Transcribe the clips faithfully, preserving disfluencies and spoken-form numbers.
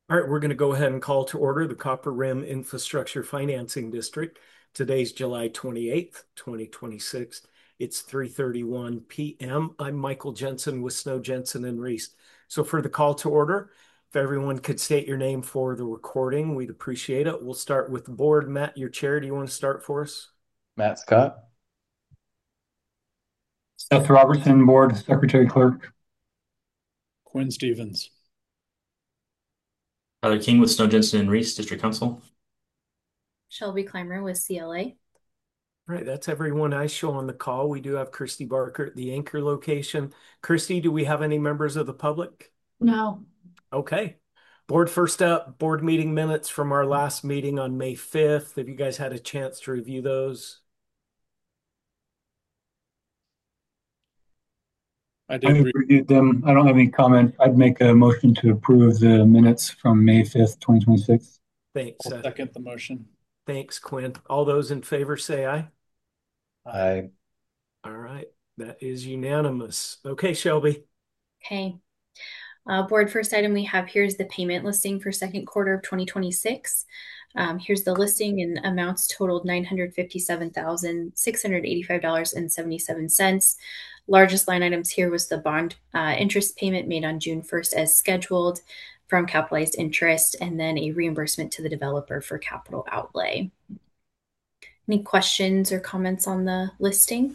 All right, we're going to go ahead and call to order the Copper Rim Infrastructure Financing District. Today's July twenty-eighth, twenty twenty-six. It's three thirty-one p m I'm Michael Jensen with Snow Jensen and Reese. So for the call to order, if everyone could state your name for the recording, we'd appreciate it. We'll start with the board. Matt, your chair, do you want to start for us? Matt Scott. Seth Robertson, Board Secretary Clerk. Quinn Stevens. Tyler King with Snow Jensen and Reese, District Council. Shelby Clymer with C L A. All right, that's everyone I show on the call. We do have Christy Barker at the anchor location. Christy, do we have any members of the public? No. Okay. Board first up, board meeting minutes from our last meeting on May fifth. Have you guys had a chance to review those? I I did. Re- reviewed them. I don't have any comment. I'd make a motion to approve the minutes from May fifth, twenty twenty-six. Thanks, I'll Seth. second the motion. Thanks, Quinn. All those in favor say aye. I All right. That is unanimous. Okay, Shelby. Okay. Uh, board first item we have here is the payment listing for second quarter of twenty twenty-six. Um, here's the listing, and amounts totaled nine hundred fifty-seven thousand six hundred eighty-five dollars and seventy-seven cents. Largest line items here was the bond uh, interest payment made on June first as scheduled from capitalized interest, and then a reimbursement to the developer for capital outlay. Any questions or comments on the listing?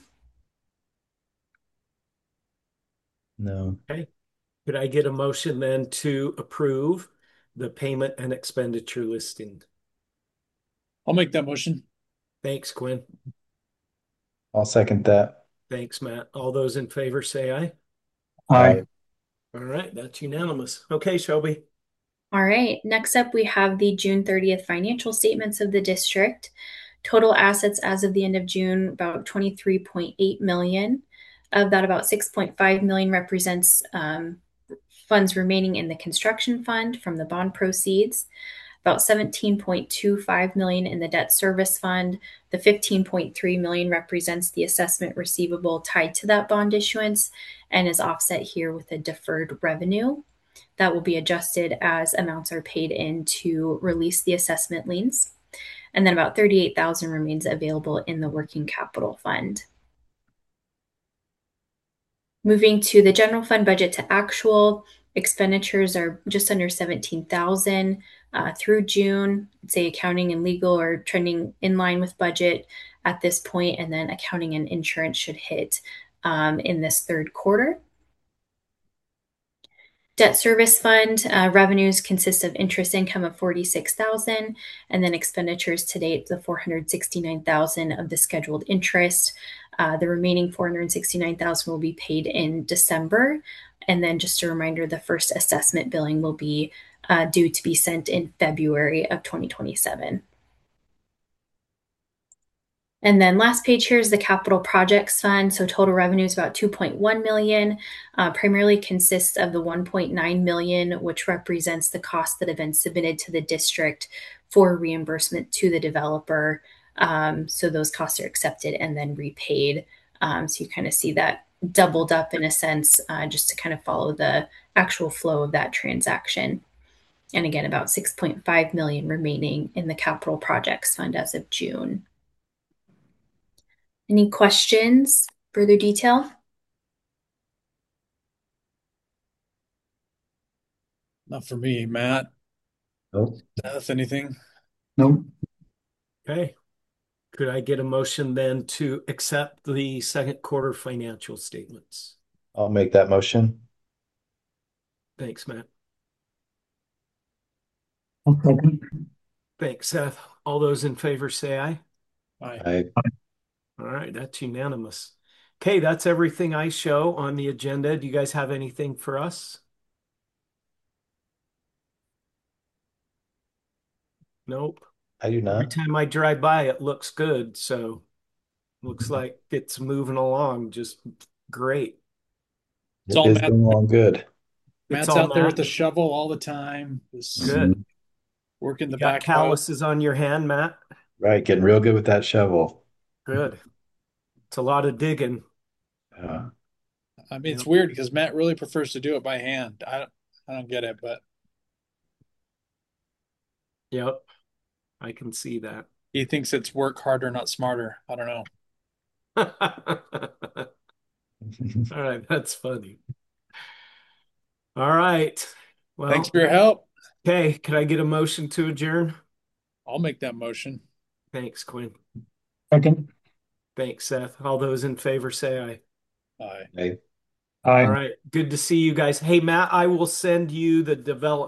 no. Okay. Could I get a motion then to approve the payment and expenditure listing? I'll make that motion. Thanks, Quinn. I'll second that. Thanks, Matt. All those in favor say aye. Aye. All right, that's unanimous. Okay, Shelby. All right, next up we have the June thirtieth financial statements of the district. Total assets as of the end of June, about twenty-three point eight million. Of that, about six point five million represents um, funds remaining in the construction fund from the bond proceeds, about seventeen point two five million in the debt service fund. The fifteen point three million represents the assessment receivable tied to that bond issuance and is offset here with a deferred revenue that will be adjusted as amounts are paid in to release the assessment liens. And then about thirty-eight thousand remains available in the working capital fund. Moving to the general fund budget to actual, expenditures are just under seventeen thousand uh, through June. I'd say accounting and legal are trending in line with budget at this point, and then accounting and insurance should hit um, in this third quarter. Debt service fund uh, revenues consist of interest income of forty-six thousand, and then expenditures to date the four hundred sixty-nine thousand of the scheduled interest. Uh, the remaining four hundred sixty-nine thousand will be paid in December, and then just a reminder, the first assessment billing will be uh, due to be sent in February of twenty twenty-seven. And then last page here is the capital projects fund. So total revenue is about two point one million, uh, primarily consists of the one point nine million, which represents the costs that have been submitted to the district for reimbursement to the developer. Um, so those costs are accepted and then repaid. Um, so you kind of see that doubled up in a sense, uh, just to kind of follow the actual flow of that transaction. And again, about six point five million remaining in the capital projects fund as of June. Any questions, further detail? Not for me, Matt. Nope. Seth, anything? Nope. Okay. Could I get a motion then to accept the second quarter financial statements? I'll make that motion. Thanks, Matt. I'll second. Thanks, Seth. All those in favor say aye. Aye. I All right, that's unanimous. Okay, that's everything I show on the agenda. Do you guys have anything for us? Nope. I do Every not. time I drive by, it looks good. So looks like it's moving along just great. It's It all is Matt. going along good. It's Matt's all out there with Matt. the shovel all the time. Just Good. Mhm. working You the got backlog. calluses on your hand, Matt? Right, getting real good with that shovel. Good. It's a lot of digging. Uh, I mean, Yeah. it's weird because Matt really prefers to do it by hand. I don't, I don't get it, but Yep, I can see that. He thinks it's work harder, not smarter. I don't know. All right, that's funny. All right. Well, Thanks for your help. okay, can I get a motion to adjourn? I'll make that motion. Thanks, Quinn. Second. Thanks, Seth. All those in favor say aye. Aye. Hey. Aye. All right, good to see you guys. Hey, Matt, I will send you the development